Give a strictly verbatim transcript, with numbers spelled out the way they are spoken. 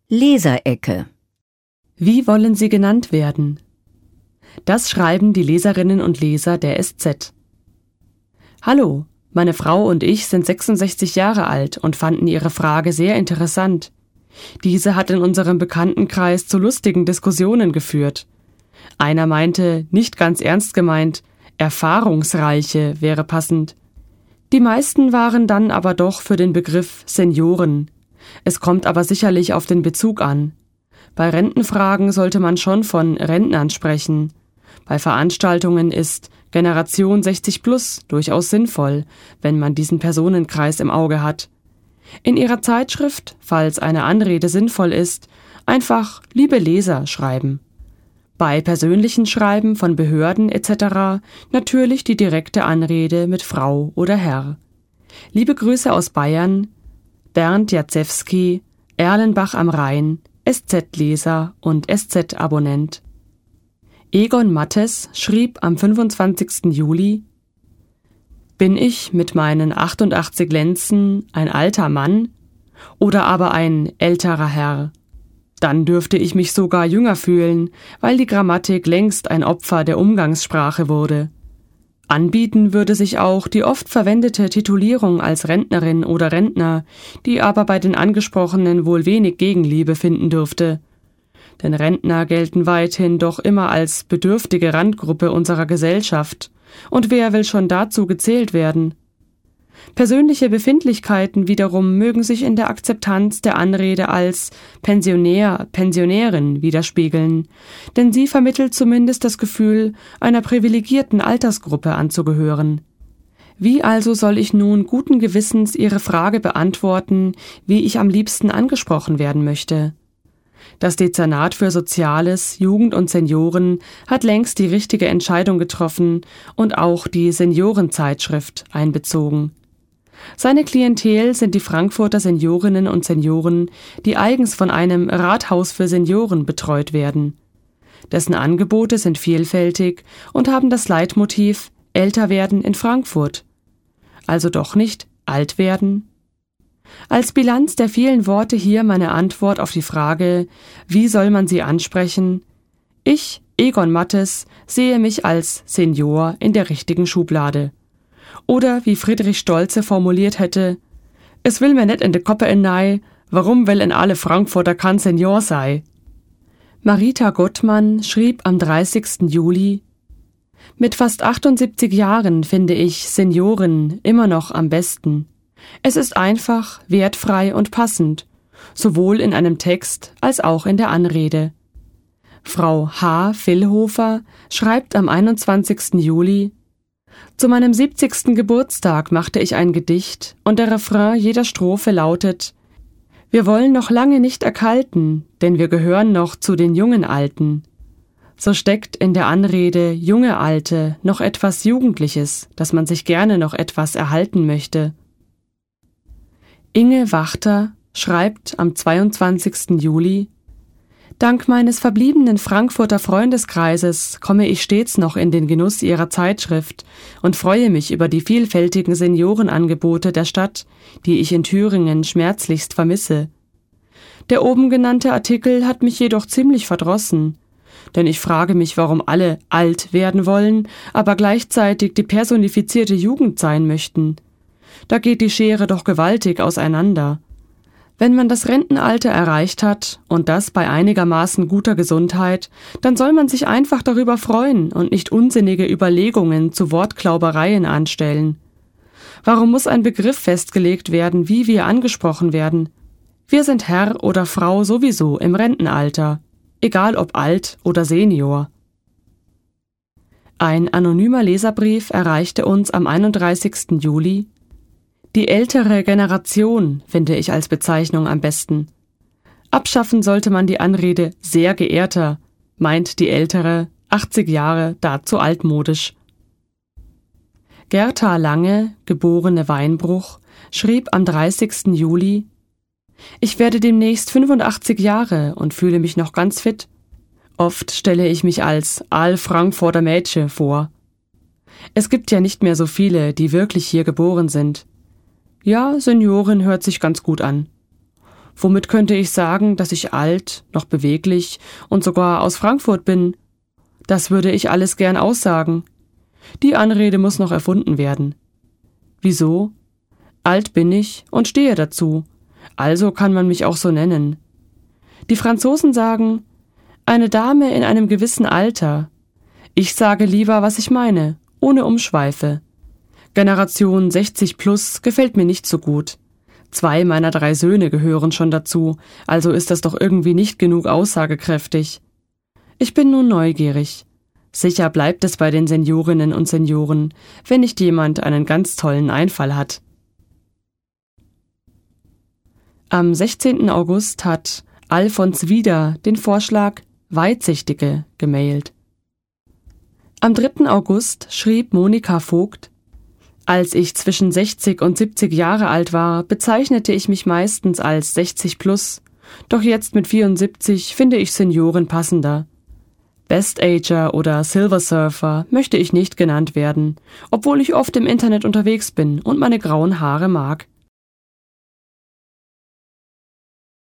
Leserecke. Wie wollen Sie genannt werden? Das schreiben die Leserinnen und Leser der S Z. Hallo, meine Frau und ich sind sechsundsechzig Jahre alt und fanden Ihre Frage sehr interessant. Diese hat in unserem Bekanntenkreis zu lustigen Diskussionen geführt. Einer meinte, nicht ganz ernst gemeint, Erfahrungsreiche wäre passend. Die meisten waren dann aber doch für den Begriff Senioren. Es kommt aber sicherlich auf den Bezug an. Bei Rentenfragen sollte man schon von Rentnern sprechen. Bei Veranstaltungen ist Generation sechzig plus durchaus sinnvoll, wenn man diesen Personenkreis im Auge hat. In Ihrer Zeitschrift, falls eine Anrede sinnvoll ist, einfach liebe Leser schreiben. Bei persönlichen Schreiben von Behörden et cetera natürlich die direkte Anrede mit Frau oder Herr. Liebe Grüße aus Bayern, Bernd Jacewski, Erlenbach am Rhein, S Z-Leser und S Z-Abonnent. Egon Mattes schrieb am fünfundzwanzigsten Juli: Bin ich mit meinen achtundachtzig Lenzen ein alter Mann oder aber ein älterer Herr? Dann dürfte ich mich sogar jünger fühlen, weil die Grammatik längst ein Opfer der Umgangssprache wurde. Anbieten würde sich auch die oft verwendete Titulierung als Rentnerin oder Rentner, die aber bei den Angesprochenen wohl wenig Gegenliebe finden dürfte. Denn Rentner gelten weithin doch immer als bedürftige Randgruppe unserer Gesellschaft. Und wer will schon dazu gezählt werden? Persönliche Befindlichkeiten wiederum mögen sich in der Akzeptanz der Anrede als Pensionär, Pensionärin widerspiegeln, denn sie vermittelt zumindest das Gefühl, einer privilegierten Altersgruppe anzugehören. Wie also soll ich nun guten Gewissens Ihre Frage beantworten, wie ich am liebsten angesprochen werden möchte? Das Dezernat für Soziales, Jugend und Senioren hat längst die richtige Entscheidung getroffen und auch die Seniorenzeitschrift einbezogen. Seine Klientel sind die Frankfurter Seniorinnen und Senioren, die eigens von einem Rathaus für Senioren betreut werden. Dessen Angebote sind vielfältig und haben das Leitmotiv älter werden in Frankfurt. Also doch nicht alt werden? Als Bilanz der vielen Worte hier meine Antwort auf die Frage, wie soll man sie ansprechen? Ich, Egon Mattes, sehe mich als Senior in der richtigen Schublade. Oder wie Friedrich Stolze formuliert hätte, es will mir net in de Koppe innei, warum will in alle Frankfurter kann Senior sei. Marita Gottmann schrieb am dreißigsten Juli, mit fast achtundsiebzig Jahren finde ich Senioren immer noch am besten. Es ist einfach, wertfrei und passend, sowohl in einem Text als auch in der Anrede. Frau H. Villhofer schreibt am einundzwanzigsten Juli, zu meinem siebzigsten Geburtstag machte ich ein Gedicht und der Refrain jeder Strophe lautet: Wir wollen noch lange nicht erkalten, denn wir gehören noch zu den jungen Alten. So steckt in der Anrede junge Alte noch etwas Jugendliches, dass man sich gerne noch etwas erhalten möchte. Inge Wachter schreibt am zweiundzwanzigsten Juli: Dank meines verbliebenen Frankfurter Freundeskreises komme ich stets noch in den Genuss Ihrer Zeitschrift und freue mich über die vielfältigen Seniorenangebote der Stadt, die ich in Thüringen schmerzlichst vermisse. Der oben genannte Artikel hat mich jedoch ziemlich verdrossen, denn ich frage mich, warum alle alt werden wollen, aber gleichzeitig die personifizierte Jugend sein möchten. Da geht die Schere doch gewaltig auseinander. Wenn man das Rentenalter erreicht hat, und das bei einigermaßen guter Gesundheit, dann soll man sich einfach darüber freuen und nicht unsinnige Überlegungen zu Wortklaubereien anstellen. Warum muss ein Begriff festgelegt werden, wie wir angesprochen werden? Wir sind Herr oder Frau sowieso im Rentenalter, egal ob alt oder Senior. Ein anonymer Leserbrief erreichte uns am einunddreißigsten Juli. Die ältere Generation finde ich als Bezeichnung am besten. Abschaffen sollte man die Anrede sehr geehrter, meint die ältere, achtzig Jahre, dazu altmodisch. Gerta Lange, geborene Weinbruch, schrieb am dreißigsten Juli: Ich werde demnächst fünfundachtzig Jahre und fühle mich noch ganz fit. Oft stelle ich mich als Aal-Frankfurter Mädchen vor. Es gibt ja nicht mehr so viele, die wirklich hier geboren sind. Ja, Seniorin hört sich ganz gut an. Womit könnte ich sagen, dass ich alt, noch beweglich und sogar aus Frankfurt bin? Das würde ich alles gern aussagen. Die Anrede muss noch erfunden werden. Wieso? Alt bin ich und stehe dazu, also kann man mich auch so nennen. Die Franzosen sagen, eine Dame in einem gewissen Alter. Ich sage lieber, was ich meine, ohne Umschweife. Generation sechzig plus gefällt mir nicht so gut. Zwei meiner drei Söhne gehören schon dazu, also ist das doch irgendwie nicht genug aussagekräftig. Ich bin nun neugierig. Sicher bleibt es bei den Seniorinnen und Senioren, wenn nicht jemand einen ganz tollen Einfall hat. Am sechzehnten August hat Alfons wieder den Vorschlag Weitsichtige gemailt. Am dritten August schrieb Monika Vogt: Als ich zwischen sechzig und siebzig Jahre alt war, bezeichnete ich mich meistens als sechzig plus, doch jetzt mit vierundsiebzig finde ich Senioren passender. Best-Ager oder Silver Surfer möchte ich nicht genannt werden, obwohl ich oft im Internet unterwegs bin und meine grauen Haare mag.